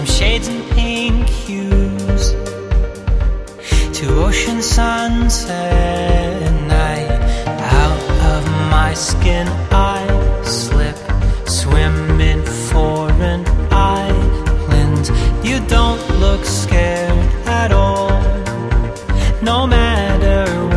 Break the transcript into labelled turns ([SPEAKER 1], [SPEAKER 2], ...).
[SPEAKER 1] from shades and pink hues to ocean sunset night. Out of my skin I slip, swim in foreign islands. You don't look scared at all, no matter